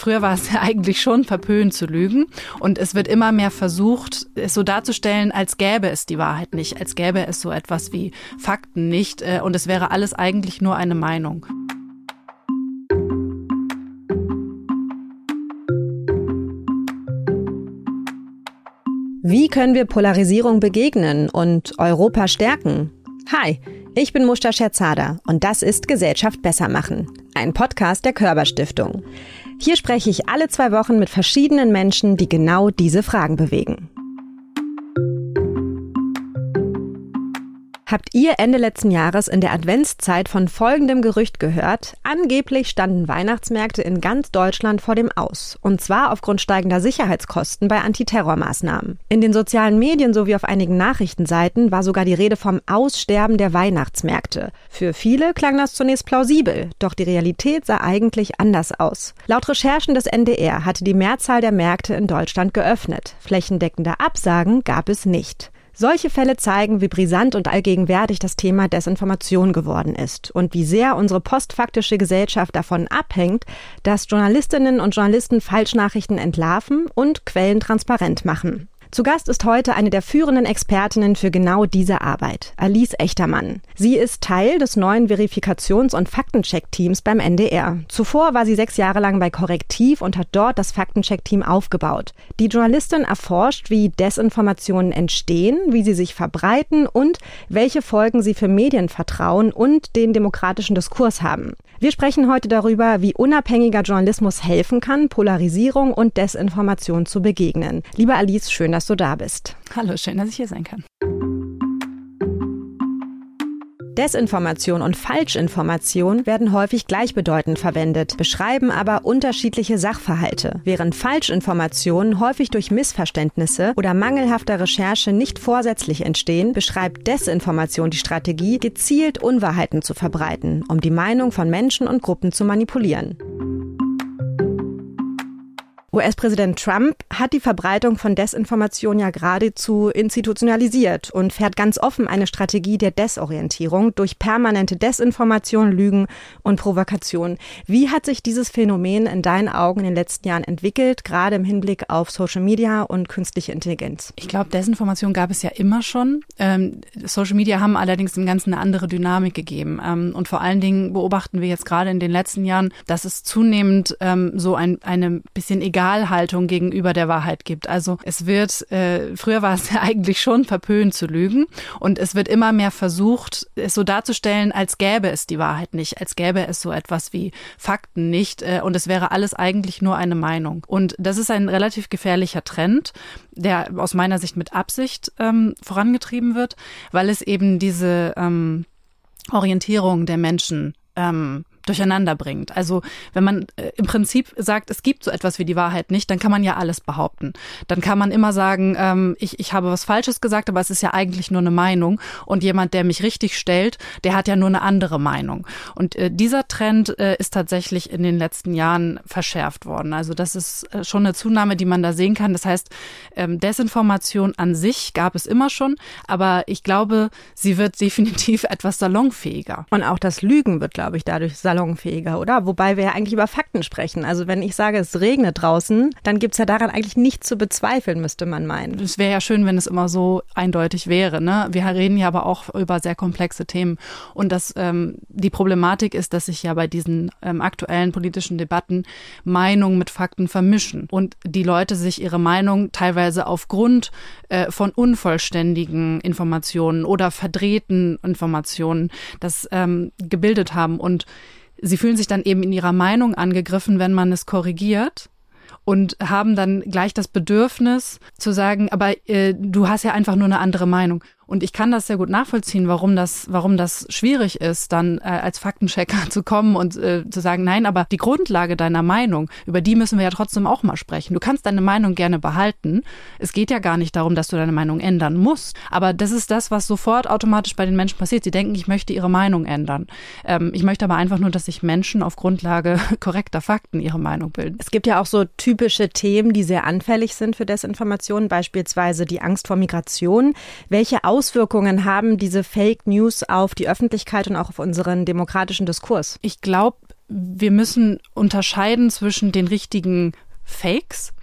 Früher war es ja eigentlich schon verpönt zu lügen und es wird immer mehr versucht, es so darzustellen, als gäbe es die Wahrheit nicht, als gäbe es so etwas wie Fakten nicht und es wäre alles eigentlich nur eine Meinung. Wie können wir Polarisierung begegnen und Europa stärken? Hi, ich bin Mushta Scherzada und das ist Gesellschaft besser machen, ein Podcast der Körber Stiftung. Hier spreche ich alle 2 Wochen mit verschiedenen Menschen, die genau diese Fragen bewegen. Habt ihr Ende letzten Jahres in der Adventszeit von folgendem Gerücht gehört? Angeblich standen Weihnachtsmärkte in ganz Deutschland vor dem Aus. Und zwar aufgrund steigender Sicherheitskosten bei Antiterrormaßnahmen. In den sozialen Medien sowie auf einigen Nachrichtenseiten war sogar die Rede vom Aussterben der Weihnachtsmärkte. Für viele klang das zunächst plausibel, doch die Realität sah eigentlich anders aus. Laut Recherchen des NDR hatte die Mehrzahl der Märkte in Deutschland geöffnet. Flächendeckende Absagen gab es nicht. Solche Fälle zeigen, wie brisant und allgegenwärtig das Thema Desinformation geworden ist und wie sehr unsere postfaktische Gesellschaft davon abhängt, dass Journalistinnen und Journalisten Falschnachrichten entlarven und Quellen transparent machen. Zu Gast ist heute eine der führenden Expertinnen für genau diese Arbeit, Alice Echtermann. Sie ist Teil des neuen Verifikations- und Faktencheck-Teams beim NDR. Zuvor war sie 6 Jahre lang bei Korrektiv und hat dort das Faktencheck-Team aufgebaut. Die Journalistin erforscht, wie Desinformationen entstehen, wie sie sich verbreiten und welche Folgen sie für Medienvertrauen und den demokratischen Diskurs haben. Wir sprechen heute darüber, wie unabhängiger Journalismus helfen kann, Polarisierung und Desinformation zu begegnen. Liebe Alice, schön, dass du da bist. Hallo, schön, dass ich hier sein kann. Desinformation und Falschinformation werden häufig gleichbedeutend verwendet, beschreiben aber unterschiedliche Sachverhalte. Während Falschinformationen häufig durch Missverständnisse oder mangelhafter Recherche nicht vorsätzlich entstehen, beschreibt Desinformation die Strategie, gezielt Unwahrheiten zu verbreiten, um die Meinung von Menschen und Gruppen zu manipulieren. US-Präsident Trump hat die Verbreitung von Desinformation ja geradezu institutionalisiert und fährt ganz offen eine Strategie der Desorientierung durch permanente Desinformation, Lügen und Provokation. Wie hat sich dieses Phänomen in deinen Augen in den letzten Jahren entwickelt, gerade im Hinblick auf Social Media und künstliche Intelligenz? Ich glaube, Desinformation gab es ja immer schon. Social Media haben allerdings dem Ganzen eine andere Dynamik gegeben. Und vor allen Dingen beobachten wir jetzt gerade in den letzten Jahren, dass es zunehmend so eine bisschen Egalhaltung gegenüber der Wahrheit gibt. Also es wird, früher war es ja eigentlich schon verpönt zu lügen und es wird immer mehr versucht, es so darzustellen, als gäbe es die Wahrheit nicht, als gäbe es so etwas wie Fakten nicht und es wäre alles eigentlich nur eine Meinung. Und das ist ein relativ gefährlicher Trend, der aus meiner Sicht mit Absicht vorangetrieben wird, weil es eben diese Orientierung der Menschen durcheinander bringt. Also wenn man im Prinzip sagt, es gibt so etwas wie die Wahrheit nicht, dann kann man ja alles behaupten. Dann kann man immer sagen, ich habe was Falsches gesagt, aber es ist ja eigentlich nur eine Meinung und jemand, der mich richtig stellt, der hat ja nur eine andere Meinung. Und dieser Trend ist tatsächlich in den letzten Jahren verschärft worden. Also das ist schon eine Zunahme, die man da sehen kann. Das heißt, Desinformation an sich gab es immer schon, aber ich glaube, sie wird definitiv etwas salonfähiger. Und auch das Lügen wird, glaube ich, dadurch salonfähiger, oder? Wobei wir ja eigentlich über Fakten sprechen. Also wenn ich sage, es regnet draußen, dann gibt's ja daran eigentlich nichts zu bezweifeln, müsste man meinen. Es wäre ja schön, wenn es immer so eindeutig wäre, ne? Wir reden ja aber auch über sehr komplexe Themen. Und die Problematik ist, dass sich ja bei diesen aktuellen politischen Debatten Meinungen mit Fakten vermischen. Und die Leute sich ihre Meinung teilweise aufgrund von unvollständigen Informationen oder verdrehten Informationen gebildet haben. Und sie fühlen sich dann eben in ihrer Meinung angegriffen, wenn man es korrigiert und haben dann gleich das Bedürfnis zu sagen, aber du hast ja einfach nur eine andere Meinung. Und ich kann das sehr gut nachvollziehen, warum das schwierig ist, dann als Faktenchecker zu kommen und zu sagen, nein, aber die Grundlage deiner Meinung, über die müssen wir ja trotzdem auch mal sprechen. Du kannst deine Meinung gerne behalten. Es geht ja gar nicht darum, dass du deine Meinung ändern musst. Aber das ist das, was sofort automatisch bei den Menschen passiert. Sie denken, ich möchte ihre Meinung ändern. Ich möchte aber einfach nur, dass sich Menschen auf Grundlage korrekter Fakten ihre Meinung bilden. Es gibt ja auch so typische Themen, die sehr anfällig sind für Desinformation, beispielsweise die Angst vor Migration. Welche Auswirkungen haben diese Fake News auf die Öffentlichkeit und auch auf unseren demokratischen Diskurs? Ich glaube, wir müssen unterscheiden zwischen den richtigen Fakes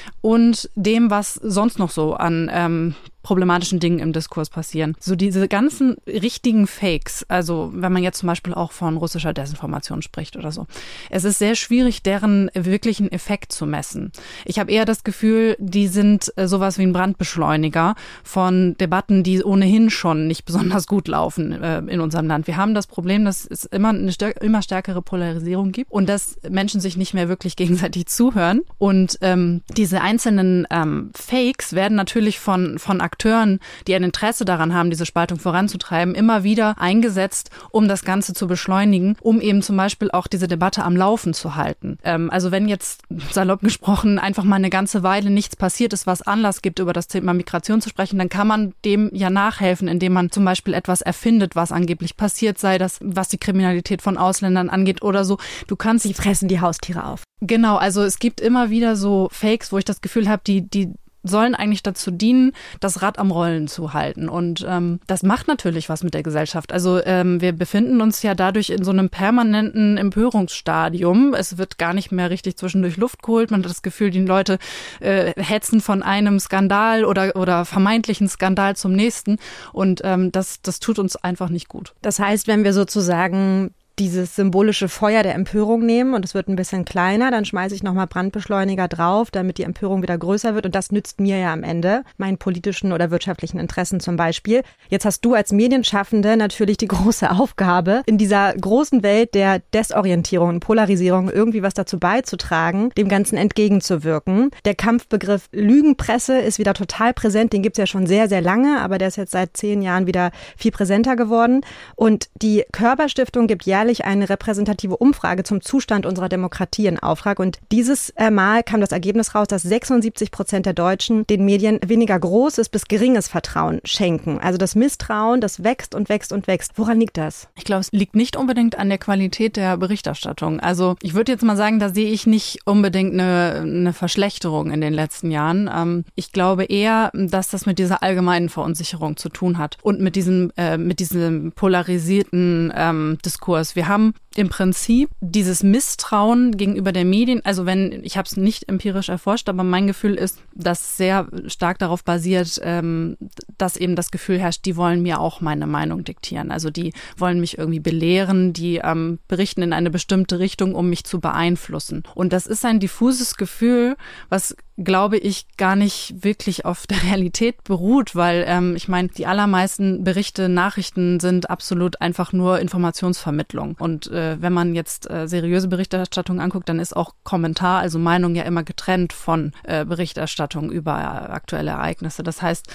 und dem, was sonst noch so an problematischen Dingen im Diskurs passieren. So diese ganzen richtigen Fakes, also wenn man jetzt zum Beispiel auch von russischer Desinformation spricht oder so. Es ist sehr schwierig, deren wirklichen Effekt zu messen. Ich habe eher das Gefühl, die sind sowas wie ein Brandbeschleuniger von Debatten, die ohnehin schon nicht besonders gut laufen in unserem Land. Wir haben das Problem, dass es immer eine immer stärkere Polarisierung gibt und dass Menschen sich nicht mehr wirklich gegenseitig zuhören. Und diese einzelnen Fakes werden natürlich von Akteuren, die ein Interesse daran haben, diese Spaltung voranzutreiben, immer wieder eingesetzt, um das Ganze zu beschleunigen, um eben zum Beispiel auch diese Debatte am Laufen zu halten. Also wenn jetzt, salopp gesprochen, einfach mal eine ganze Weile nichts passiert ist, was Anlass gibt, über das Thema Migration zu sprechen, dann kann man dem ja nachhelfen, indem man zum Beispiel etwas erfindet, was angeblich passiert, sei das, was die Kriminalität von Ausländern angeht oder so. Die fressen die Haustiere auf. Genau, also es gibt immer wieder so Fakes, wo ich das Gefühl habe, die sollen eigentlich dazu dienen, das Rad am Rollen zu halten. Und das macht natürlich was mit der Gesellschaft. Also wir befinden uns ja dadurch in so einem permanenten Empörungsstadium. Es wird gar nicht mehr richtig zwischendurch Luft geholt. Man hat das Gefühl, die Leute hetzen von einem Skandal oder vermeintlichen Skandal zum nächsten. Und das tut uns einfach nicht gut. Das heißt, wenn wir sozusagen dieses symbolische Feuer der Empörung nehmen und es wird ein bisschen kleiner, dann schmeiße ich nochmal Brandbeschleuniger drauf, damit die Empörung wieder größer wird und das nützt mir ja am Ende, meinen politischen oder wirtschaftlichen Interessen zum Beispiel. Jetzt hast du als Medienschaffende natürlich die große Aufgabe, in dieser großen Welt der Desorientierung und Polarisierung irgendwie was dazu beizutragen, dem Ganzen entgegenzuwirken. Der Kampfbegriff Lügenpresse ist wieder total präsent, den gibt es ja schon sehr, sehr lange, aber der ist jetzt seit 10 Jahren wieder viel präsenter geworden und die Körber-Stiftung gibt jährlich eine repräsentative Umfrage zum Zustand unserer Demokratie in Auftrag. Und dieses Mal kam das Ergebnis raus, dass 76% der Deutschen den Medien weniger großes bis geringes Vertrauen schenken. Also das Misstrauen, das wächst und wächst und wächst. Woran liegt das? Ich glaube, es liegt nicht unbedingt an der Qualität der Berichterstattung. Also ich würde jetzt mal sagen, da sehe ich nicht unbedingt eine Verschlechterung in den letzten Jahren. Ich glaube eher, dass das mit dieser allgemeinen Verunsicherung zu tun hat und mit diesem polarisierten Diskurs. Wir haben im Prinzip dieses Misstrauen gegenüber der Medien, also ich habe es nicht empirisch erforscht, aber mein Gefühl ist, dass sehr stark darauf basiert, dass eben das Gefühl herrscht, die wollen mir auch meine Meinung diktieren. Also die wollen mich irgendwie belehren, die berichten in eine bestimmte Richtung, um mich zu beeinflussen. Und das ist ein diffuses Gefühl, was, glaube ich, gar nicht wirklich auf der Realität beruht, weil ich meine, die allermeisten Berichte, Nachrichten sind absolut einfach nur Informationsvermittlung. Und wenn man jetzt seriöse Berichterstattung anguckt, dann ist auch Kommentar, also Meinung ja immer getrennt von Berichterstattung über aktuelle Ereignisse. Das heißt,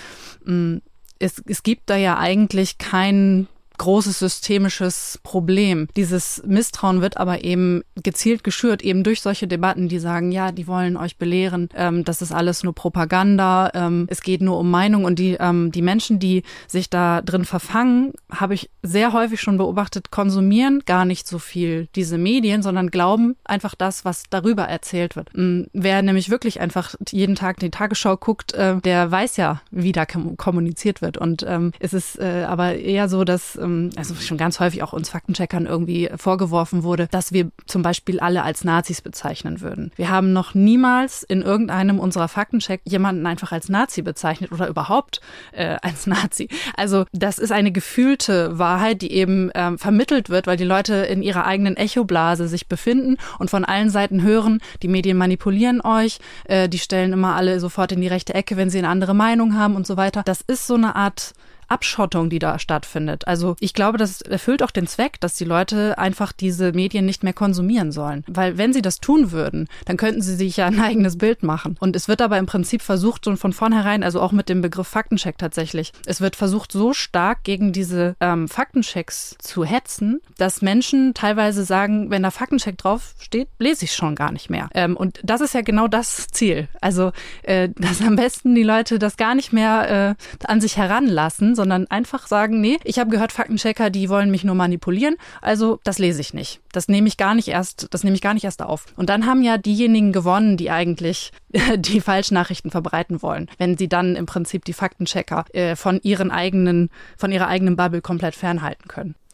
es gibt da ja eigentlich kein großes systemisches Problem. Dieses Misstrauen wird aber eben gezielt geschürt, eben durch solche Debatten, die sagen, ja, die wollen euch belehren, das ist alles nur Propaganda, es geht nur um Meinung und die Menschen, die sich da drin verfangen, habe ich sehr häufig schon beobachtet, konsumieren gar nicht so viel diese Medien, sondern glauben einfach das, was darüber erzählt wird. Wer nämlich wirklich einfach jeden Tag die Tagesschau guckt, der weiß ja, wie da kommuniziert wird und es ist aber eher so, dass also schon ganz häufig auch uns Faktencheckern irgendwie vorgeworfen wurde, dass wir zum Beispiel alle als Nazis bezeichnen würden. Wir haben noch niemals in irgendeinem unserer Faktencheck jemanden einfach als Nazi bezeichnet oder überhaupt als Nazi. Also das ist eine gefühlte Wahrheit, die eben vermittelt wird, weil die Leute in ihrer eigenen Echoblase sich befinden und von allen Seiten hören, die Medien manipulieren euch, die stellen immer alle sofort in die rechte Ecke, wenn sie eine andere Meinung haben und so weiter. Das ist so eine Art Abschottung, die da stattfindet. Also ich glaube, das erfüllt auch den Zweck, dass die Leute einfach diese Medien nicht mehr konsumieren sollen. Weil wenn sie das tun würden, dann könnten sie sich ja ein eigenes Bild machen. Und es wird aber im Prinzip versucht, schon von vornherein, also auch mit dem Begriff Faktencheck tatsächlich, es wird versucht, so stark gegen diese Faktenchecks zu hetzen, dass Menschen teilweise sagen, wenn da Faktencheck drauf steht, lese ich schon gar nicht mehr. Und das ist ja genau das Ziel. Also, dass am besten die Leute das gar nicht mehr an sich heranlassen, sondern einfach sagen, nee, ich habe gehört, Faktenchecker, die wollen mich nur manipulieren, also das lese ich nicht. Das nehme ich gar nicht erst auf. Und dann haben ja diejenigen gewonnen, die eigentlich die Falschnachrichten verbreiten wollen, wenn sie dann im Prinzip die Faktenchecker von ihrer eigenen Bubble komplett fernhalten können.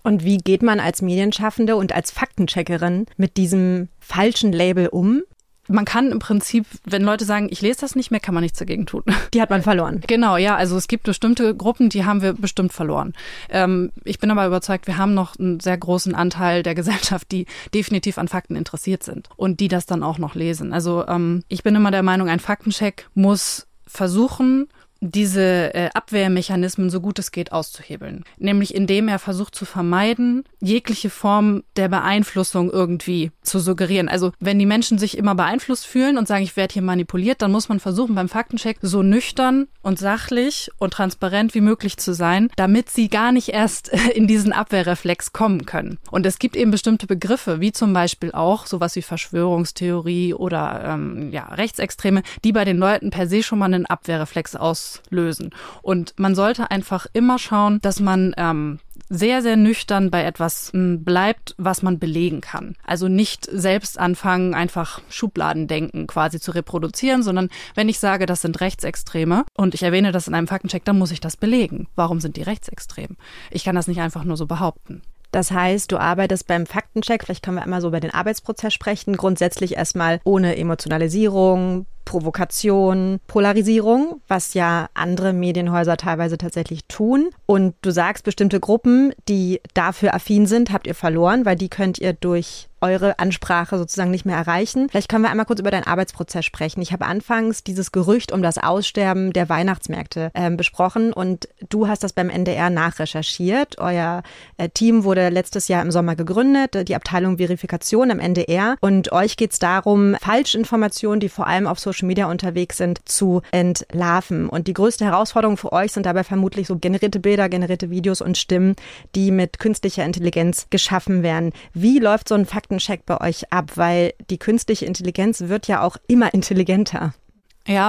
Und wie geht man als Medienschaffende und als Faktencheckerin mit diesem falschen Label um? Man kann im Prinzip, wenn Leute sagen, ich lese das nicht mehr, kann man nichts dagegen tun. Die hat man verloren. Genau, ja. Also es gibt bestimmte Gruppen, die haben wir bestimmt verloren. Ich bin aber überzeugt, wir haben noch einen sehr großen Anteil der Gesellschaft, die definitiv an Fakten interessiert sind und die das dann auch noch lesen. Also ich bin immer der Meinung, ein Faktencheck muss versuchen, diese Abwehrmechanismen so gut es geht auszuhebeln. Nämlich indem er versucht zu vermeiden, jegliche Form der Beeinflussung irgendwie zu suggerieren. Also wenn die Menschen sich immer beeinflusst fühlen und sagen, ich werde hier manipuliert, dann muss man versuchen, beim Faktencheck so nüchtern und sachlich und transparent wie möglich zu sein, damit sie gar nicht erst in diesen Abwehrreflex kommen können. Und es gibt eben bestimmte Begriffe, wie zum Beispiel auch sowas wie Verschwörungstheorie oder Rechtsextreme, die bei den Leuten per se schon mal einen Abwehrreflex auslösen. Und man sollte einfach immer schauen, dass man sehr, sehr nüchtern bei etwas bleibt, was man belegen kann. Also nicht selbst anfangen, einfach Schubladendenken quasi zu reproduzieren, sondern wenn ich sage, das sind Rechtsextreme und ich erwähne das in einem Faktencheck, dann muss ich das belegen. Warum sind die rechtsextrem? Ich kann das nicht einfach nur so behaupten. Das heißt, du arbeitest beim Faktencheck, vielleicht können wir einmal so über den Arbeitsprozess sprechen, grundsätzlich erstmal ohne Emotionalisierung, Provokation, Polarisierung, was ja andere Medienhäuser teilweise tatsächlich tun. Und du sagst, bestimmte Gruppen, die dafür affin sind, habt ihr verloren, weil die könnt ihr durch eure Ansprache sozusagen nicht mehr erreichen. Vielleicht können wir einmal kurz über deinen Arbeitsprozess sprechen. Ich habe anfangs dieses Gerücht um das Aussterben der Weihnachtsmärkte besprochen und du hast das beim NDR nachrecherchiert. Euer Team wurde letztes Jahr im Sommer gegründet, die Abteilung Verifikation am NDR. Und euch geht es darum, Falschinformationen, die vor allem auf Social Media unterwegs sind, zu entlarven. Und die größte Herausforderung für euch sind dabei vermutlich so generierte Bilder, generierte Videos und Stimmen, die mit künstlicher Intelligenz geschaffen werden. Wie läuft so ein Faktencheck bei euch ab? Weil die künstliche Intelligenz wird ja auch immer intelligenter. Ja,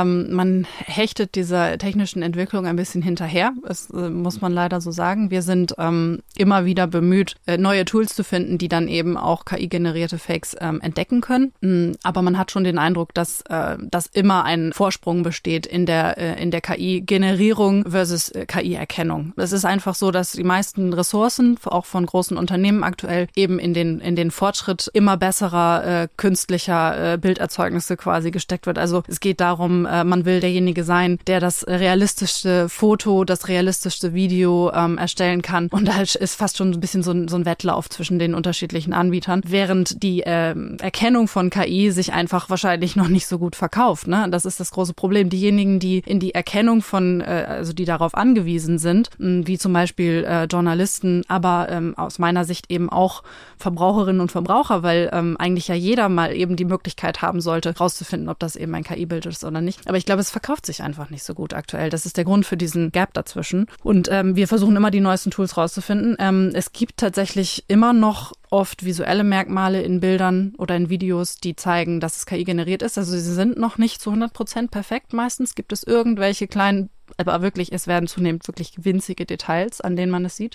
man hechtet dieser technischen Entwicklung ein bisschen hinterher. Das muss man leider so sagen. Wir sind immer wieder bemüht, neue Tools zu finden, die dann eben auch KI-generierte Fakes entdecken können. Aber man hat schon den Eindruck, dass immer ein Vorsprung besteht in der KI-Generierung versus KI-Erkennung. Es ist einfach so, dass die meisten Ressourcen, auch von großen Unternehmen aktuell, eben in den Fortschritt immer besserer künstlicher Bilderzeugnisse quasi gesteckt wird. Also es geht darum, man will derjenige sein, der das realistischste Foto, das realistischste Video erstellen kann. Und da ist fast schon ein bisschen so ein Wettlauf zwischen den unterschiedlichen Anbietern, während die Erkennung von KI sich einfach wahrscheinlich noch nicht so gut verkauft. Ne? Das ist das große Problem. Diejenigen, die in die Erkennung von, also die darauf angewiesen sind, wie zum Beispiel Journalisten, aber aus meiner Sicht eben auch Verbraucherinnen und Verbraucher, weil eigentlich ja jeder mal eben die Möglichkeit haben sollte, rauszufinden, ob das eben ein KI-Bild ist oder nicht. Aber ich glaube, es verkauft sich einfach nicht so gut aktuell. Das ist der Grund für diesen Gap dazwischen. Und wir versuchen immer die neuesten Tools rauszufinden. Es gibt tatsächlich immer noch oft visuelle Merkmale in Bildern oder in Videos, die zeigen, dass es KI generiert ist. Also sie sind noch nicht zu 100% perfekt. Meistens gibt es irgendwelche kleinen, aber wirklich, es werden zunehmend wirklich winzige Details, an denen man es sieht.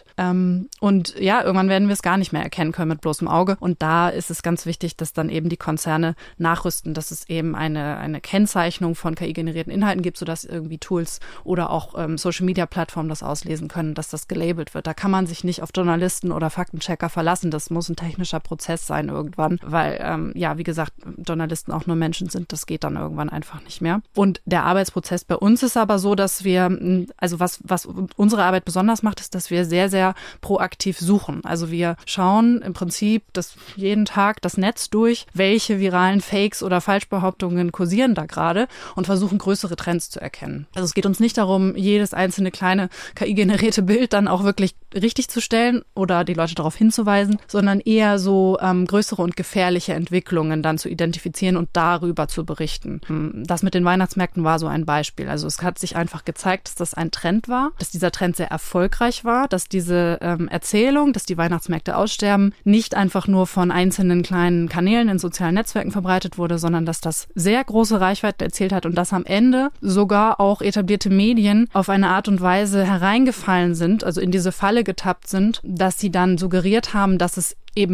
Und ja, irgendwann werden wir es gar nicht mehr erkennen können mit bloßem Auge. Und da ist es ganz wichtig, dass dann eben die Konzerne nachrüsten, dass es eben eine Kennzeichnung von KI-generierten Inhalten gibt, sodass irgendwie Tools oder auch Social-Media-Plattformen das auslesen können, dass das gelabelt wird. Da kann man sich nicht auf Journalisten oder Faktenchecker verlassen. Das muss ein technischer Prozess sein irgendwann, weil, wie gesagt, Journalisten auch nur Menschen sind. Das geht dann irgendwann einfach nicht mehr. Und der Arbeitsprozess bei uns ist aber so, dass was unsere Arbeit besonders macht, ist, dass wir sehr, sehr proaktiv suchen. Also wir schauen im Prinzip jeden Tag das Netz durch, welche viralen Fakes oder Falschbehauptungen kursieren da gerade und versuchen, größere Trends zu erkennen. Also es geht uns nicht darum, jedes einzelne kleine KI-generierte Bild dann auch wirklich richtig zu stellen oder die Leute darauf hinzuweisen, sondern eher so größere und gefährliche Entwicklungen dann zu identifizieren und darüber zu berichten. Das mit den Weihnachtsmärkten war so ein Beispiel. Also es hat sich einfach gezeigt, dass das ein Trend war, dass dieser Trend sehr erfolgreich war, dass diese Erzählung, dass die Weihnachtsmärkte aussterben, nicht einfach nur von einzelnen kleinen Kanälen in sozialen Netzwerken verbreitet wurde, sondern dass das sehr große Reichweite erzielt hat und dass am Ende sogar auch etablierte Medien auf eine Art und Weise hereingefallen sind, also in diese Falle getappt sind, dass sie dann suggeriert haben, dass es eben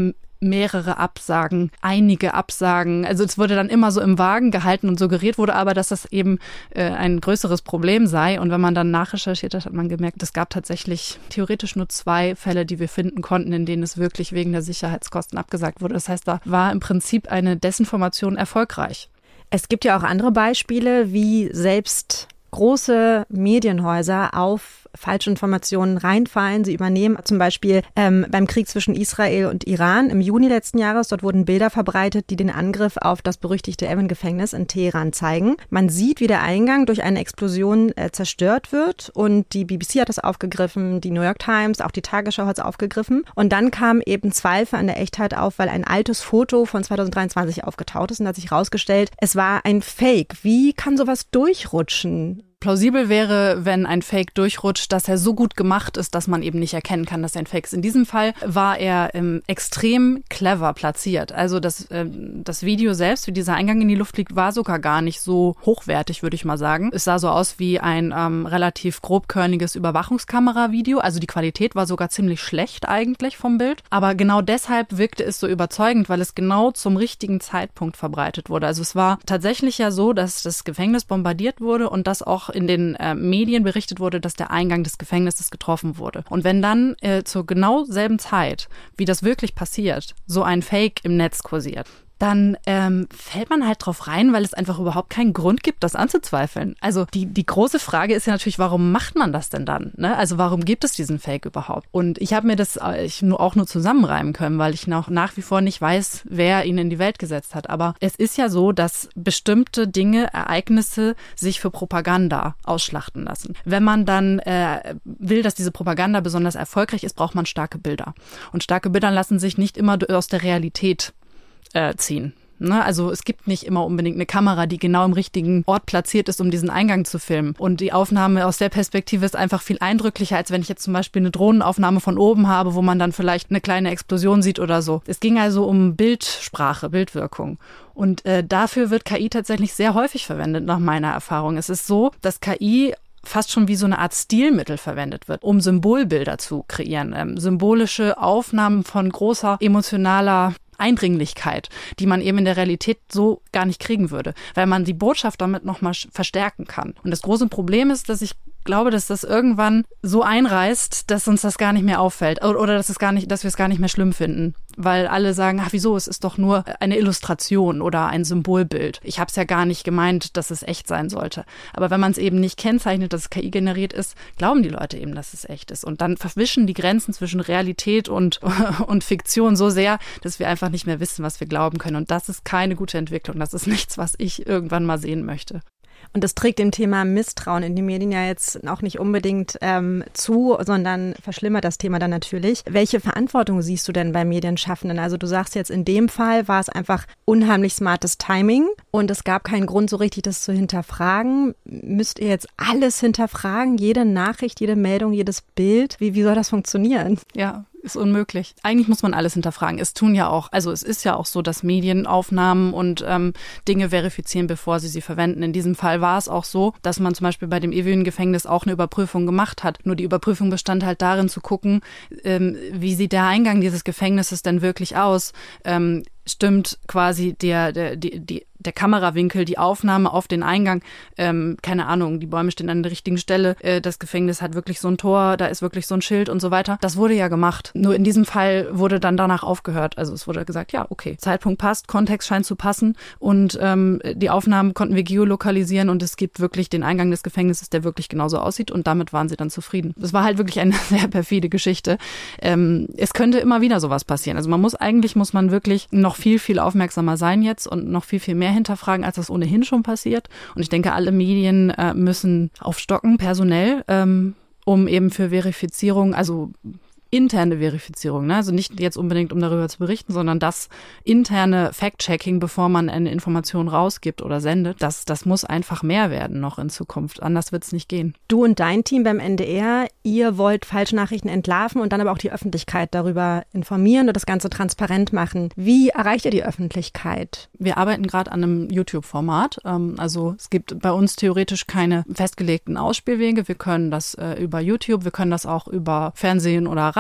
mehrere Absagen, einige Absagen. Also es wurde dann immer so im Wagen gehalten und suggeriert wurde aber, dass das eben ein größeres Problem sei. Und wenn man dann nachrecherchiert hat, hat man gemerkt, es gab tatsächlich theoretisch nur 2 Fälle, die wir finden konnten, in denen es wirklich wegen der Sicherheitskosten abgesagt wurde. Das heißt, da war im Prinzip eine Desinformation erfolgreich. Es gibt ja auch andere Beispiele, wie selbst große Medienhäuser auf Falschinformationen reinfallen. Sie übernehmen zum Beispiel beim Krieg zwischen Israel und Iran im Juni letzten Jahres. Dort wurden Bilder verbreitet, die den Angriff auf das berüchtigte Evin-Gefängnis in Teheran zeigen. Man sieht, wie der Eingang durch eine Explosion zerstört wird. Und die BBC hat das aufgegriffen, die New York Times, auch die Tagesschau hat es aufgegriffen. Und dann kamen eben Zweifel an der Echtheit auf, weil ein altes Foto von 2023 aufgetaucht ist und hat sich herausgestellt, es war ein Fake. Wie kann sowas durchrutschen? Plausibel wäre, wenn ein Fake durchrutscht, dass er so gut gemacht ist, dass man eben nicht erkennen kann, dass er ein Fake ist. In diesem Fall war er extrem clever platziert. Also das Video selbst, wie dieser Eingang in die Luft fliegt, war sogar gar nicht so hochwertig, würde ich mal sagen. Es sah so aus wie ein relativ grobkörniges Überwachungskameravideo. Also die Qualität war sogar ziemlich schlecht eigentlich vom Bild. Aber genau deshalb wirkte es so überzeugend, weil es genau zum richtigen Zeitpunkt verbreitet wurde. Also es war tatsächlich ja so, dass das Gefängnis bombardiert wurde und dass auch in den Medien berichtet wurde, dass der Eingang des Gefängnisses getroffen wurde. Und wenn dann zur genau selben Zeit, wie das wirklich passiert, so ein Fake im Netz kursiert, dann fällt man halt drauf rein, weil es einfach überhaupt keinen Grund gibt, das anzuzweifeln. Also die große Frage ist ja natürlich, warum macht man das denn dann? Ne? Also warum gibt es diesen Fake überhaupt? Und ich habe mir das auch nur zusammenreimen können, weil ich nach wie vor nicht weiß, wer ihn in die Welt gesetzt hat. Aber es ist ja so, dass bestimmte Dinge, Ereignisse sich für Propaganda ausschlachten lassen. Wenn man dann will, dass diese Propaganda besonders erfolgreich ist, braucht man starke Bilder. Und starke Bilder lassen sich nicht immer aus der Realität ziehen. Ne? Also es gibt nicht immer unbedingt eine Kamera, die genau im richtigen Ort platziert ist, um diesen Eingang zu filmen. Und die Aufnahme aus der Perspektive ist einfach viel eindrücklicher, als wenn ich jetzt zum Beispiel eine Drohnenaufnahme von oben habe, wo man dann vielleicht eine kleine Explosion sieht oder so. Es ging also um Bildsprache, Bildwirkung. Und dafür wird KI tatsächlich sehr häufig verwendet, nach meiner Erfahrung. Es ist so, dass KI fast schon wie so eine Art Stilmittel verwendet wird, um Symbolbilder zu kreieren. Symbolische Aufnahmen von großer emotionaler Eindringlichkeit, die man eben in der Realität so gar nicht kriegen würde, weil man die Botschaft damit nochmal verstärken kann. Und das große Problem ist, dass ich glaube, dass das irgendwann so einreißt, dass uns das gar nicht mehr auffällt oder dass wir es gar nicht mehr schlimm finden, weil alle sagen, ach wieso, es ist doch nur eine Illustration oder ein Symbolbild. Ich habe es ja gar nicht gemeint, dass es echt sein sollte. Aber wenn man es eben nicht kennzeichnet, dass es KI generiert ist, glauben die Leute eben, dass es echt ist. Und dann verwischen die Grenzen zwischen Realität und Fiktion so sehr, dass wir einfach nicht mehr wissen, was wir glauben können. Und das ist keine gute Entwicklung. Das ist nichts, was ich irgendwann mal sehen möchte. Und das trägt dem Thema Misstrauen in den Medien ja jetzt auch nicht unbedingt zu, sondern verschlimmert das Thema dann natürlich. Welche Verantwortung siehst du denn bei Medienschaffenden? Also du sagst jetzt, in dem Fall war es einfach unheimlich smartes Timing und es gab keinen Grund so richtig, das zu hinterfragen. Müsst ihr jetzt alles hinterfragen? Jede Nachricht, jede Meldung, jedes Bild? Wie soll das funktionieren? Ja. Ist unmöglich. Eigentlich muss man alles hinterfragen. Es ist ja auch so, dass Medienaufnahmen und Dinge verifizieren, bevor sie verwenden. In diesem Fall war es auch so, dass man zum Beispiel bei dem Evin-Gefängnis auch eine Überprüfung gemacht hat. Nur die Überprüfung bestand halt darin zu gucken, wie sieht der Eingang dieses Gefängnisses denn wirklich aus? Stimmt quasi der Kamerawinkel, die Aufnahme auf den Eingang, keine Ahnung, die Bäume stehen an der richtigen Stelle, das Gefängnis hat wirklich so ein Tor, da ist wirklich so ein Schild und so weiter. Das wurde ja gemacht. Nur in diesem Fall wurde dann danach aufgehört. Also es wurde gesagt, ja, okay, Zeitpunkt passt, Kontext scheint zu passen und die Aufnahmen konnten wir geolokalisieren und es gibt wirklich den Eingang des Gefängnisses, der wirklich genauso aussieht und damit waren sie dann zufrieden. Das war halt wirklich eine sehr perfide Geschichte. Es könnte immer wieder sowas passieren. Also muss man wirklich noch viel, viel aufmerksamer sein jetzt und noch viel, viel mehr hinterfragen, als das ohnehin schon passiert. Und ich denke, alle Medien müssen aufstocken, personell, um eben für Verifizierung, also interne Verifizierung, ne? Also nicht jetzt unbedingt, um darüber zu berichten, sondern das interne Fact-Checking, bevor man eine Information rausgibt oder sendet, das muss einfach mehr werden noch in Zukunft. Anders wird es nicht gehen. Du und dein Team beim NDR, ihr wollt Falschnachrichten entlarven und dann aber auch die Öffentlichkeit darüber informieren und das Ganze transparent machen. Wie erreicht ihr die Öffentlichkeit? Wir arbeiten gerade an einem YouTube-Format. Also es gibt bei uns theoretisch keine festgelegten Ausspielwege. Wir können das über YouTube, wir können das auch über Fernsehen oder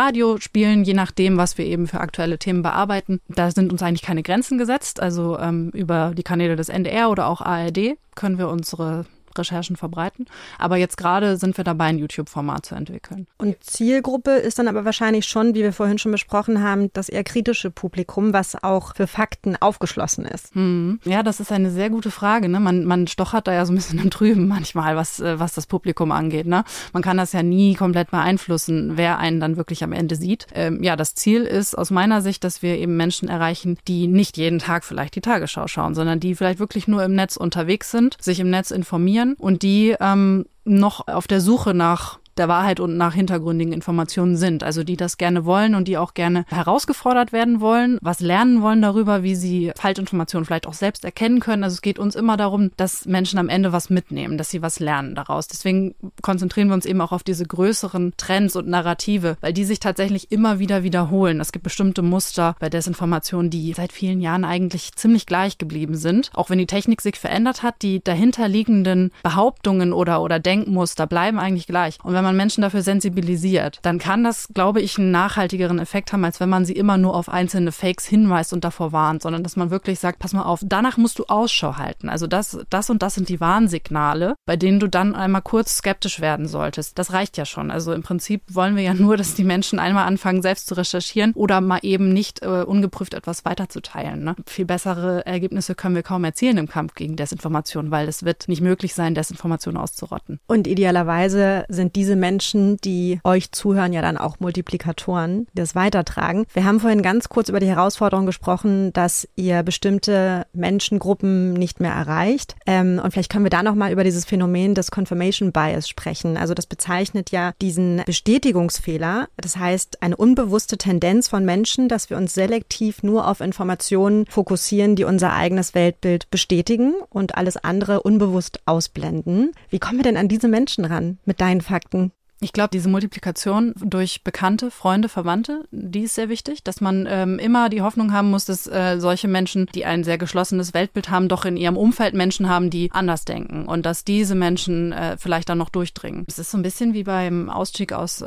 Radio spielen, je nachdem, was wir eben für aktuelle Themen bearbeiten. Da sind uns eigentlich keine Grenzen gesetzt. Also über die Kanäle des NDR oder auch ARD können wir unsere Recherchen verbreiten. Aber jetzt gerade sind wir dabei, ein YouTube-Format zu entwickeln. Und Zielgruppe ist dann aber wahrscheinlich schon, wie wir vorhin schon besprochen haben, das eher kritische Publikum, was auch für Fakten aufgeschlossen ist. Ja, das ist eine sehr gute Frage. Ne? Man stochert da ja so ein bisschen im Trüben manchmal, was das Publikum angeht. Ne? Man kann das ja nie komplett beeinflussen, wer einen dann wirklich am Ende sieht. Ja, das Ziel ist aus meiner Sicht, dass wir eben Menschen erreichen, die nicht jeden Tag vielleicht die Tagesschau schauen, sondern die vielleicht wirklich nur im Netz unterwegs sind, sich im Netz informieren und die noch auf der Suche nach der Wahrheit und nach hintergründigen Informationen sind. Also die das gerne wollen und die auch gerne herausgefordert werden wollen, was lernen wollen darüber, wie sie Falschinformationen vielleicht auch selbst erkennen können. Also es geht uns immer darum, dass Menschen am Ende was mitnehmen, dass sie was lernen daraus. Deswegen konzentrieren wir uns eben auch auf diese größeren Trends und Narrative, weil die sich tatsächlich immer wieder wiederholen. Es gibt bestimmte Muster bei Desinformation, die seit vielen Jahren eigentlich ziemlich gleich geblieben sind. Auch wenn die Technik sich verändert hat, die dahinterliegenden Behauptungen oder Denkmuster bleiben eigentlich gleich. Und wenn man Menschen dafür sensibilisiert, dann kann das, glaube ich, einen nachhaltigeren Effekt haben, als wenn man sie immer nur auf einzelne Fakes hinweist und davor warnt, sondern dass man wirklich sagt, pass mal auf, danach musst du Ausschau halten. Also das und das sind die Warnsignale, bei denen du dann einmal kurz skeptisch werden solltest. Das reicht ja schon. Also im Prinzip wollen wir ja nur, dass die Menschen einmal anfangen, selbst zu recherchieren oder mal eben nicht ungeprüft etwas weiterzuteilen. Ne? Viel bessere Ergebnisse können wir kaum erzielen im Kampf gegen Desinformation, weil es wird nicht möglich sein, Desinformation auszurotten. Und idealerweise sind diese Menschen, die euch zuhören, ja dann auch Multiplikatoren, die das weitertragen. Wir haben vorhin ganz kurz über die Herausforderung gesprochen, dass ihr bestimmte Menschengruppen nicht mehr erreicht. Und vielleicht können wir da nochmal über dieses Phänomen des Confirmation Bias sprechen. Also das bezeichnet ja diesen Bestätigungsfehler. Das heißt, eine unbewusste Tendenz von Menschen, dass wir uns selektiv nur auf Informationen fokussieren, die unser eigenes Weltbild bestätigen und alles andere unbewusst ausblenden. Wie kommen wir denn an diese Menschen ran mit deinen Fakten? Ich glaube, diese Multiplikation durch Bekannte, Freunde, Verwandte, die ist sehr wichtig, dass man immer die Hoffnung haben muss, dass solche Menschen, die ein sehr geschlossenes Weltbild haben, doch in ihrem Umfeld Menschen haben, die anders denken und dass diese Menschen vielleicht dann noch durchdringen. Es ist so ein bisschen wie beim Ausstieg aus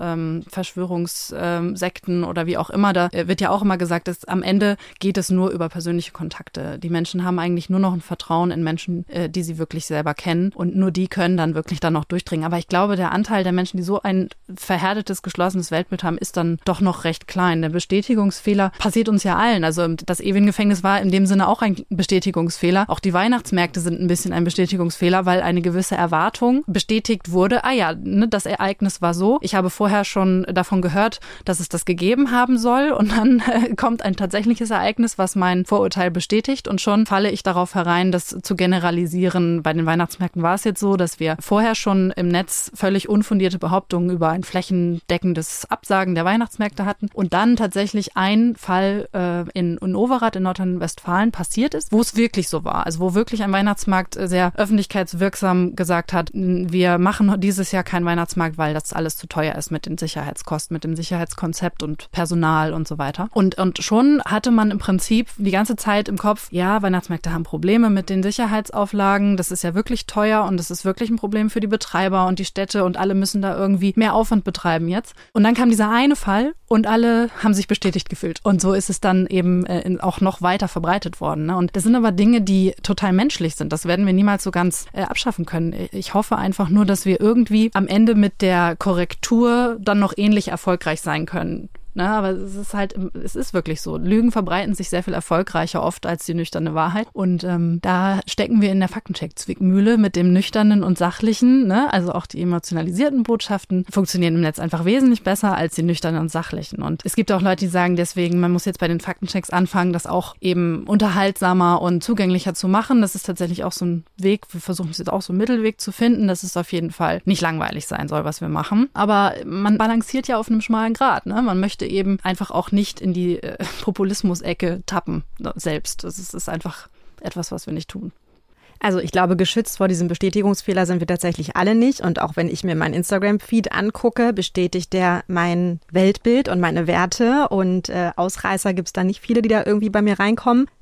Verschwörungssekten oder wie auch immer. Da wird ja auch immer gesagt, dass am Ende geht es nur über persönliche Kontakte. Die Menschen haben eigentlich nur noch ein Vertrauen in Menschen, die sie wirklich selber kennen und nur die können dann wirklich dann noch durchdringen. Aber ich glaube, der Anteil der Menschen, die so ein verhärtetes, geschlossenes Weltbild haben, ist dann doch noch recht klein. Der Bestätigungsfehler passiert uns ja allen. Also das Ewing-Gefängnis war in dem Sinne auch ein Bestätigungsfehler. Auch die Weihnachtsmärkte sind ein bisschen ein Bestätigungsfehler, weil eine gewisse Erwartung bestätigt wurde. Ah ja, ne, das Ereignis war so. Ich habe vorher schon davon gehört, dass es das gegeben haben soll und dann kommt ein tatsächliches Ereignis, was mein Vorurteil bestätigt und schon falle ich darauf herein, das zu generalisieren. Bei den Weihnachtsmärkten war es jetzt so, dass wir vorher schon im Netz völlig unfundierte Behauptungen über ein flächendeckendes Absagen der Weihnachtsmärkte hatten und dann tatsächlich ein Fall in Overath in Nordrhein-Westfalen passiert ist, wo es wirklich so war. Also wo wirklich ein Weihnachtsmarkt sehr öffentlichkeitswirksam gesagt hat, wir machen dieses Jahr keinen Weihnachtsmarkt, weil das alles zu teuer ist mit den Sicherheitskosten, mit dem Sicherheitskonzept und Personal und so weiter. Und schon hatte man im Prinzip die ganze Zeit im Kopf, ja, Weihnachtsmärkte haben Probleme mit den Sicherheitsauflagen, das ist ja wirklich teuer und das ist wirklich ein Problem für die Betreiber und die Städte und alle müssen da irgendwie mehr Aufwand betreiben jetzt. Und dann kam dieser eine Fall und alle haben sich bestätigt gefühlt. Und so ist es dann eben auch noch weiter verbreitet worden. Ne? Und das sind aber Dinge, die total menschlich sind. Das werden wir niemals so ganz abschaffen können. Ich hoffe einfach nur, dass wir irgendwie am Ende mit der Korrektur dann noch ähnlich erfolgreich sein können. Na, aber es ist wirklich so. Lügen verbreiten sich sehr viel erfolgreicher oft als die nüchterne Wahrheit. Und da stecken wir in der Faktencheck-Zwickmühle mit dem Nüchternen und Sachlichen. Ne? Also auch die emotionalisierten Botschaften funktionieren im Netz einfach wesentlich besser als die nüchternen und Sachlichen. Und es gibt auch Leute, die sagen deswegen, man muss jetzt bei den Faktenchecks anfangen, das auch eben unterhaltsamer und zugänglicher zu machen. Das ist tatsächlich auch so ein Weg. Wir versuchen es jetzt auch so einen Mittelweg zu finden, dass es auf jeden Fall nicht langweilig sein soll, was wir machen. Aber man balanciert ja auf einem schmalen Grat. Ne? Man möchte eben einfach auch nicht in die Populismus-Ecke tappen selbst. Das ist einfach etwas, was wir nicht tun. Also ich glaube, geschützt vor diesem Bestätigungsfehler sind wir tatsächlich alle nicht. Und auch wenn ich mir meinen Instagram-Feed angucke, bestätigt der mein Weltbild und meine Werte. Und Ausreißer gibt es da nicht viele, die da irgendwie bei mir reinkommen.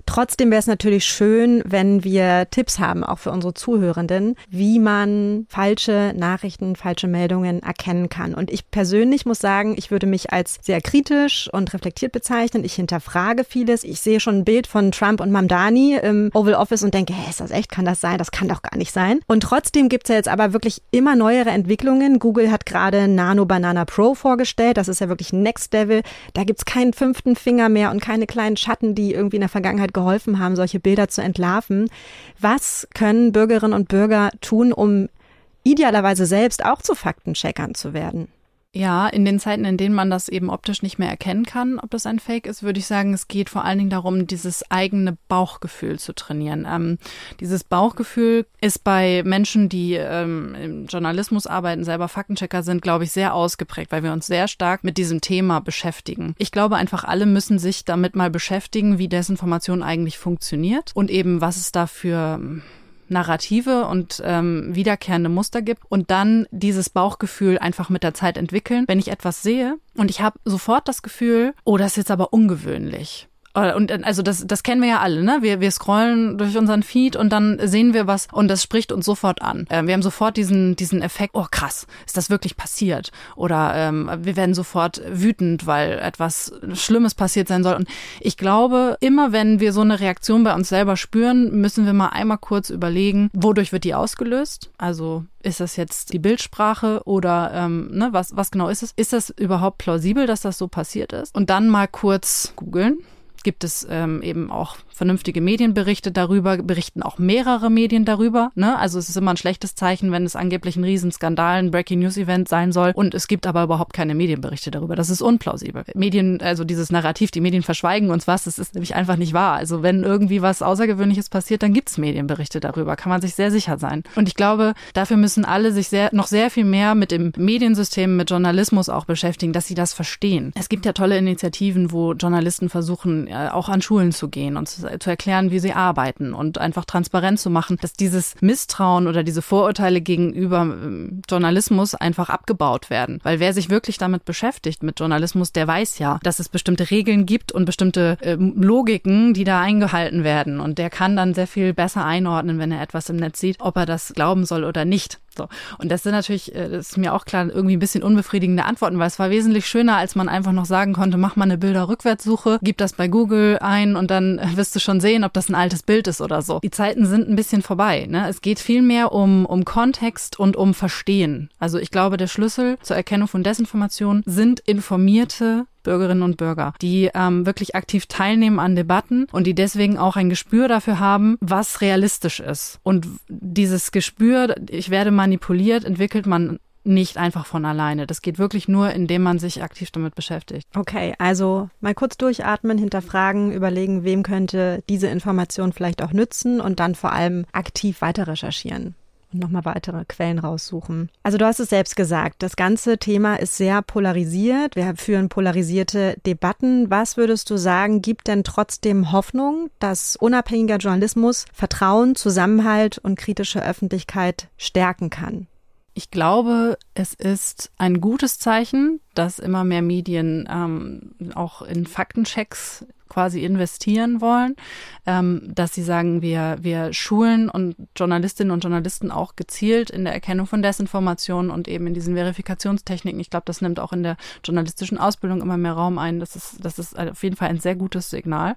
Trotzdem wäre es natürlich schön, wenn wir Tipps haben, auch für unsere Zuhörenden, wie man falsche Nachrichten, falsche Meldungen erkennen kann. Und ich persönlich muss sagen, ich würde mich als sehr kritisch und reflektiert bezeichnen. Ich hinterfrage vieles. Ich sehe schon ein Bild von Trump und Mamdani im Oval Office und denke, ist das echt? Kann das sein? Das kann doch gar nicht sein. Und trotzdem gibt es ja jetzt aber wirklich immer neuere Entwicklungen. Google hat gerade Nano Banana Pro vorgestellt. Das ist ja wirklich Next Level. Da gibt es keinen 5. Finger mehr und keine kleinen Schatten, die irgendwie in der Vergangenheit geholfen haben, solche Bilder zu entlarven. Was können Bürgerinnen und Bürger tun, um idealerweise selbst auch zu Faktencheckern zu werden? Ja, in den Zeiten, in denen man das eben optisch nicht mehr erkennen kann, ob das ein Fake ist, würde ich sagen, es geht vor allen Dingen darum, dieses eigene Bauchgefühl zu trainieren. Dieses Bauchgefühl ist bei Menschen, die im Journalismus arbeiten, selber Faktenchecker sind, glaube ich, sehr ausgeprägt, weil wir uns sehr stark mit diesem Thema beschäftigen. Ich glaube einfach, alle müssen sich damit mal beschäftigen, wie Desinformation eigentlich funktioniert und eben, was es da für Narrative und wiederkehrende Muster gibt und dann dieses Bauchgefühl einfach mit der Zeit entwickeln. Wenn ich etwas sehe und ich habe sofort das Gefühl, oh, das ist jetzt aber ungewöhnlich. Und also das kennen wir ja alle, ne? Wir scrollen durch unseren Feed und dann sehen wir was und das spricht uns sofort an. Wir haben sofort diesen Effekt, oh krass, ist das wirklich passiert? Oder wir werden sofort wütend, weil etwas Schlimmes passiert sein soll. Und ich glaube, immer wenn wir so eine Reaktion bei uns selber spüren, müssen wir mal einmal kurz überlegen, wodurch wird die ausgelöst? Also ist das jetzt die Bildsprache oder was genau ist es? Ist das überhaupt plausibel, dass das so passiert ist? Und dann mal kurz googeln. Gibt es eben auch vernünftige Medienberichte darüber, berichten auch mehrere Medien darüber, ne? Also es ist immer ein schlechtes Zeichen, wenn es angeblich ein Riesenskandal, ein Breaking-News-Event sein soll und es gibt aber überhaupt keine Medienberichte darüber. Das ist unplausibel. Medien, also dieses Narrativ, die Medien verschweigen uns was, das ist nämlich einfach nicht wahr. Also wenn irgendwie was Außergewöhnliches passiert, dann gibt es Medienberichte darüber, kann man sich sehr sicher sein. Und ich glaube, dafür müssen alle sich noch sehr viel mehr mit dem Mediensystem, mit Journalismus auch beschäftigen, dass sie das verstehen. Es gibt ja tolle Initiativen, wo Journalisten versuchen, auch an Schulen zu gehen und zu erklären, wie sie arbeiten und einfach transparent zu machen, dass dieses Misstrauen oder diese Vorurteile gegenüber Journalismus einfach abgebaut werden. Weil wer sich wirklich damit beschäftigt, mit Journalismus, der weiß ja, dass es bestimmte Regeln gibt und bestimmte Logiken, die da eingehalten werden. Und der kann dann sehr viel besser einordnen, wenn er etwas im Netz sieht, ob er das glauben soll oder nicht. So. Und das sind natürlich, das ist mir auch klar, irgendwie ein bisschen unbefriedigende Antworten, weil es war wesentlich schöner, als man einfach noch sagen konnte, mach mal eine Bilder-Rückwärtssuche, gib das bei Google ein und dann wirst du schon sehen, ob das ein altes Bild ist oder so. Die Zeiten sind ein bisschen vorbei, ne? Es geht viel mehr um Kontext und um Verstehen. Also ich glaube, der Schlüssel zur Erkennung von Desinformation sind informierte Bürgerinnen und Bürger, die wirklich aktiv teilnehmen an Debatten und die deswegen auch ein Gespür dafür haben, was realistisch ist. Und dieses Gespür, ich werde manipuliert, entwickelt man nicht einfach von alleine. Das geht wirklich nur, indem man sich aktiv damit beschäftigt. Okay, also mal kurz durchatmen, hinterfragen, überlegen, wem könnte diese Information vielleicht auch nützen und dann vor allem aktiv weiter recherchieren. Und nochmal weitere Quellen raussuchen. Also du hast es selbst gesagt, das ganze Thema ist sehr polarisiert. Wir führen polarisierte Debatten. Was würdest du sagen, gibt denn trotzdem Hoffnung, dass unabhängiger Journalismus Vertrauen, Zusammenhalt und kritische Öffentlichkeit stärken kann? Ich glaube, es ist ein gutes Zeichen, dass immer mehr Medien auch in Faktenchecks quasi investieren wollen, dass sie sagen, wir schulen und Journalistinnen und Journalisten auch gezielt in der Erkennung von Desinformation und eben in diesen Verifikationstechniken. Ich glaube, das nimmt auch in der journalistischen Ausbildung immer mehr Raum ein. Das ist auf jeden Fall ein sehr gutes Signal.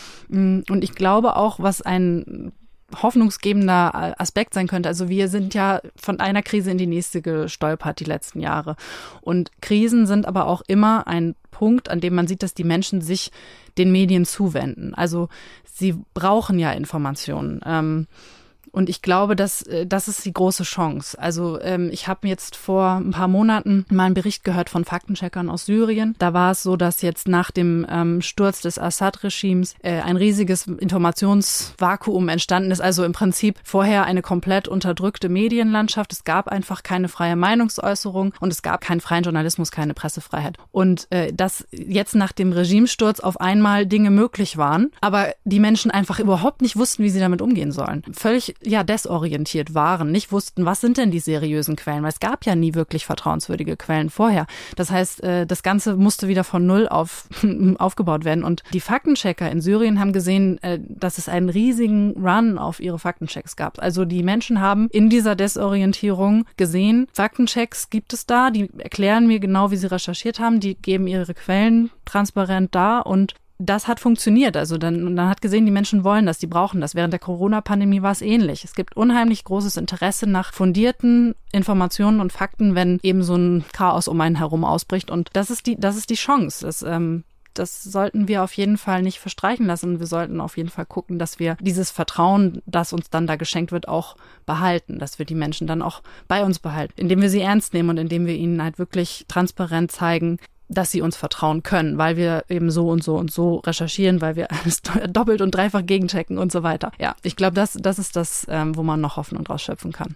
Und ich glaube auch, was ein hoffnungsgebender Aspekt sein könnte. Also wir sind ja von einer Krise in die nächste gestolpert die letzten Jahre. Und Krisen sind aber auch immer ein Punkt, an dem man sieht, dass die Menschen sich den Medien zuwenden. Also sie brauchen ja Informationen. Und ich glaube, das ist die große Chance. Also ich habe jetzt vor ein paar Monaten mal einen Bericht gehört von Faktencheckern aus Syrien. Da war es so, dass jetzt nach dem Sturz des Assad-Regimes ein riesiges Informationsvakuum entstanden ist. Also im Prinzip vorher eine komplett unterdrückte Medienlandschaft. Es gab einfach keine freie Meinungsäußerung und es gab keinen freien Journalismus, keine Pressefreiheit. Und dass jetzt nach dem Regimesturz auf einmal Dinge möglich waren, aber die Menschen einfach überhaupt nicht wussten, wie sie damit umgehen sollen. Völlig desorientiert waren, nicht wussten, was sind denn die seriösen Quellen, weil es gab ja nie wirklich vertrauenswürdige Quellen vorher. Das heißt, das Ganze musste wieder von Null aufgebaut werden. Und die Faktenchecker in Syrien haben gesehen, dass es einen riesigen Run auf ihre Faktenchecks gab. Also die Menschen haben in dieser Desorientierung gesehen, Faktenchecks gibt es da, die erklären mir genau, wie sie recherchiert haben, die geben ihre Quellen transparent dar und das hat funktioniert. Also dann hat gesehen, die Menschen wollen das, die brauchen das. Während der Corona-Pandemie war es ähnlich. Es gibt unheimlich großes Interesse nach fundierten Informationen und Fakten, wenn eben so ein Chaos um einen herum ausbricht. Und das ist die Chance. Das sollten wir auf jeden Fall nicht verstreichen lassen. Wir sollten auf jeden Fall gucken, dass wir dieses Vertrauen, das uns dann da geschenkt wird, auch behalten, dass wir die Menschen dann auch bei uns behalten, indem wir sie ernst nehmen und indem wir ihnen halt wirklich transparent zeigen, dass sie uns vertrauen können, weil wir eben so und so und so recherchieren, weil wir alles doppelt und dreifach gegenchecken und so weiter. Ja, ich glaube, das ist das, wo man noch Hoffnung draus schöpfen kann.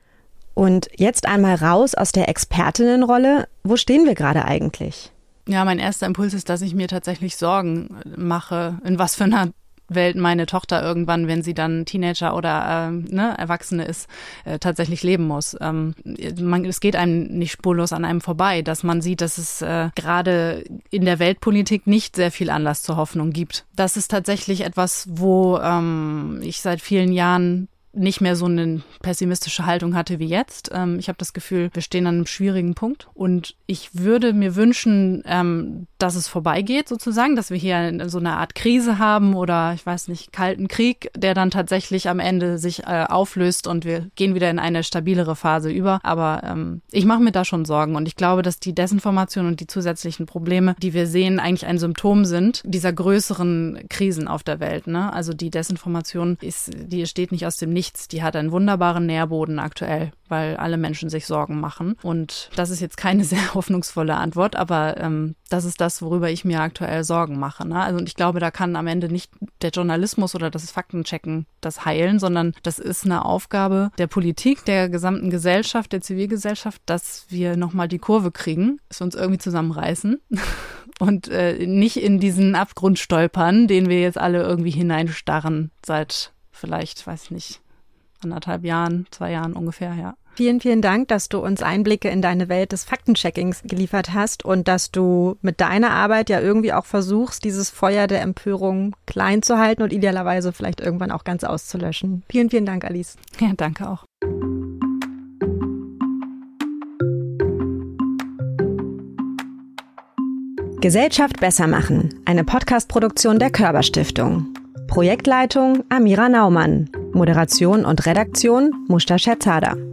Und jetzt einmal raus aus der Expertinnenrolle. Wo stehen wir gerade eigentlich? Ja, mein erster Impuls ist, dass ich mir tatsächlich Sorgen mache, in was für einer Welt meine Tochter irgendwann, wenn sie dann Teenager oder Erwachsene ist, tatsächlich leben muss. Es geht einem nicht spurlos an einem vorbei, dass man sieht, dass es gerade in der Weltpolitik nicht sehr viel Anlass zur Hoffnung gibt. Das ist tatsächlich etwas, wo ich seit vielen Jahren nicht mehr so eine pessimistische Haltung hatte wie jetzt. Ich habe das Gefühl, wir stehen an einem schwierigen Punkt und ich würde mir wünschen, dass es vorbeigeht sozusagen, dass wir hier so eine Art Krise haben oder ich weiß nicht, Kalten Krieg, der dann tatsächlich am Ende sich auflöst und wir gehen wieder in eine stabilere Phase über. Aber ich mache mir da schon Sorgen und ich glaube, dass die Desinformation und die zusätzlichen Probleme, die wir sehen, eigentlich ein Symptom sind dieser größeren Krisen auf der Welt. Ne? Also die Desinformation die steht nicht aus dem Nichts. Die hat einen wunderbaren Nährboden aktuell, weil alle Menschen sich Sorgen machen. Und das ist jetzt keine sehr hoffnungsvolle Antwort, aber das ist das, worüber ich mir aktuell Sorgen mache. Ne? Also und ich glaube, da kann am Ende nicht der Journalismus oder das Faktenchecken das heilen, sondern das ist eine Aufgabe der Politik, der gesamten Gesellschaft, der Zivilgesellschaft, dass wir nochmal die Kurve kriegen, dass wir uns irgendwie zusammenreißen und nicht in diesen Abgrund stolpern, den wir jetzt alle irgendwie hineinstarren seit vielleicht, weiß ich nicht, 1,5 Jahren, 2 Jahren ungefähr, ja. Vielen, vielen Dank, dass du uns Einblicke in deine Welt des Faktencheckings geliefert hast und dass du mit deiner Arbeit ja irgendwie auch versuchst, dieses Feuer der Empörung klein zu halten und idealerweise vielleicht irgendwann auch ganz auszulöschen. Vielen, vielen Dank, Alice. Ja, danke auch. Gesellschaft besser machen, eine Podcast-Produktion der Körber Stiftung. Projektleitung Amira Naumann. Moderation und Redaktion Mushta Scherzada.